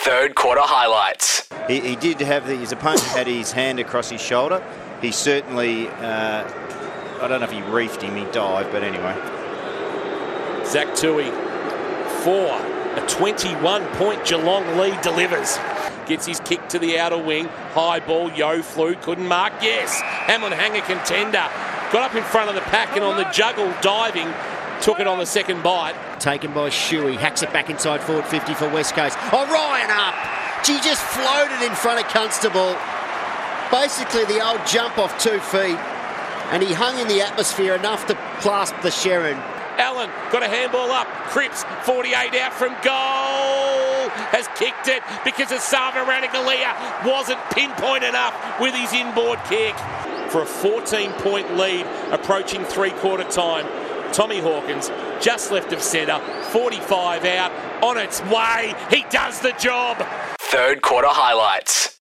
Third quarter highlights. He did have his opponent had his hand across his shoulder. He certainly, I don't know if he reefed him, he dived, but anyway. Zach Tui for a 21-point Geelong lead delivers. Gets his kick to the outer wing. High ball, Yo flew, couldn't mark. Yes, Hamlin Hanger contender. Got up in front of the pack and on the juggle diving, took it on the second bite. Taken by Shuey, hacks it back inside forward 50 for West Coast. Oh, Ryan up! She just floated in front of Constable. Basically the old jump off 2 feet, and he hung in the atmosphere enough to clasp the Sherrin. Allen got a handball up. Cripps, 48 out from goal. Has kicked it because Asava Ranagalia wasn't pinpoint enough with his inboard kick. For a 14-point lead approaching three-quarter time. Tommy Hawkins just left of centre, 45 out, on its way. He does the job. Third quarter highlights.